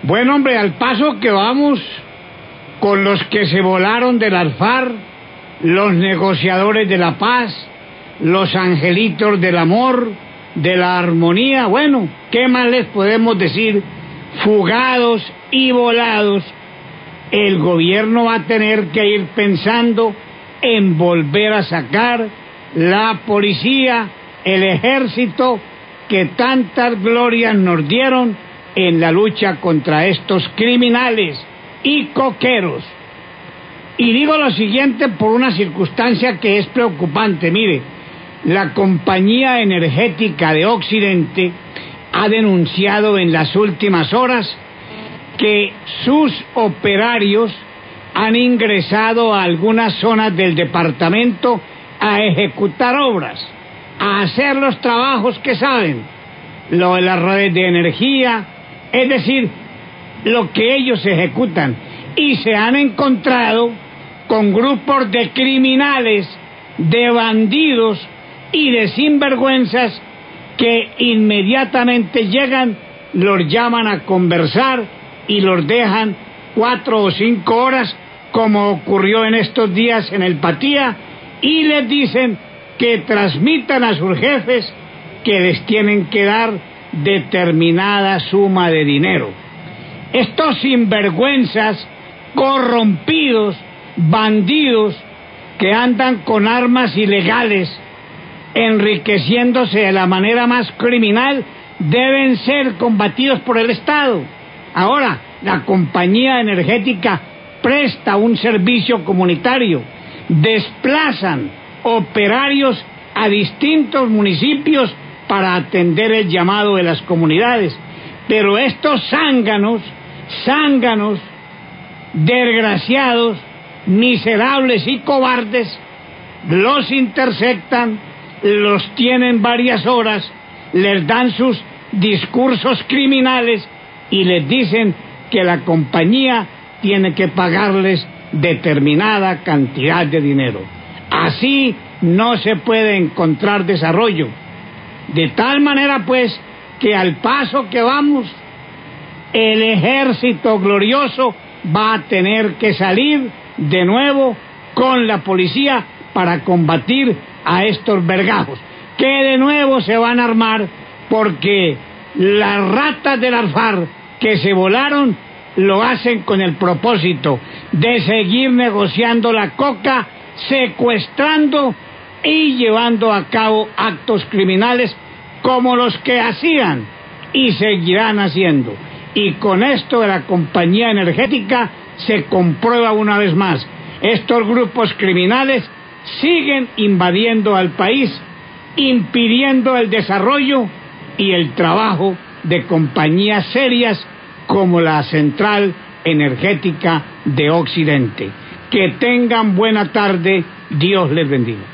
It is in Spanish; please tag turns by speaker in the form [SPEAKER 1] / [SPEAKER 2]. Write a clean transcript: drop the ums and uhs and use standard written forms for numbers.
[SPEAKER 1] Bueno, hombre, al paso que vamos con los que se volaron del alfar, los negociadores de la paz, los angelitos del amor, de la armonía, bueno, ¿qué más les podemos decir? Fugados y volados, el gobierno va a tener que ir pensando en volver a sacar la policía, el ejército que tantas glorias nos dieron en la lucha contra estos criminales y coqueros. Y digo lo siguiente por una circunstancia que es preocupante. Mire, la compañía energética de Occidente ha denunciado en las últimas horas que sus operarios han ingresado a algunas zonas del departamento a ejecutar obras, a hacer los trabajos que saben, lo de las redes de energía, es decir, lo que ellos ejecutan, y se han encontrado con grupos de criminales, de bandidos y de sinvergüenzas que inmediatamente llegan, los llaman a conversar y los dejan 4 o 5 horas, como ocurrió en estos días en el Patía, y les dicen que transmitan a sus jefes que les tienen que dar determinada suma de dinero. Estos sinvergüenzas, corrompidos, bandidos, que andan con armas ilegales, enriqueciéndose de la manera más criminal, deben ser combatidos por el Estado. Ahora, la compañía energética presta un servicio comunitario, desplazan operarios a distintos municipios para atender el llamado de las comunidades, pero estos zánganos, desgraciados, miserables y cobardes, los interceptan, los tienen varias horas, les dan sus discursos criminales y les dicen que la compañía tiene que pagarles determinada cantidad de dinero. Así no se puede encontrar desarrollo. De tal manera, pues, que al paso que vamos, el ejército glorioso va a tener que salir de nuevo con la policía para combatir a estos vergajos, que de nuevo se van a armar, porque las ratas del alfar que se volaron lo hacen con el propósito de seguir negociando la coca, secuestrando y llevando a cabo actos criminales como los que hacían y seguirán haciendo. Y con esto de la compañía energética se comprueba una vez más: estos grupos criminales siguen invadiendo al país, impidiendo el desarrollo y el trabajo de compañías serias como la Central Energética de Occidente. Que tengan buena tarde, Dios les bendiga.